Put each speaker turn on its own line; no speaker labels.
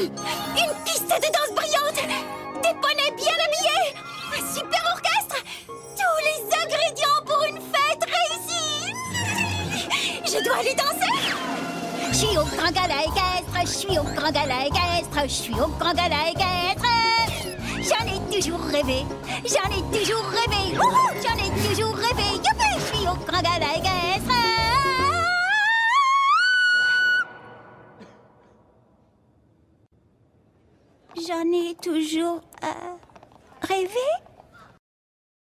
Une piste de danse brillante, des poneys bien habillés, un super orchestre, tous les ingrédients pour une fête réussie. Je dois aller danser. Je suis au grand gala équestre, je suis au grand gala équestre, je suis au grand gala équestre. J'en ai toujours rêvé, j'en ai toujours rêvé, j'en ai toujours rêvé. Youpi, je suis au grand gala équestre. J'en ai toujours rêvé.